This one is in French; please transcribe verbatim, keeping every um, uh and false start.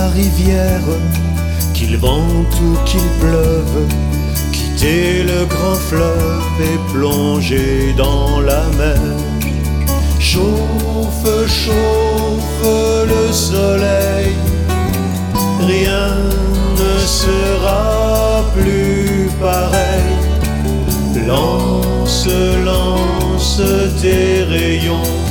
la rivière, qu'il vente ou qu'il pleuve, quitter le grand fleuve et plonger dans la mer. Chauffe, chauffe le soleil, rien ne sera plus pareil. Lance, lance tes rayons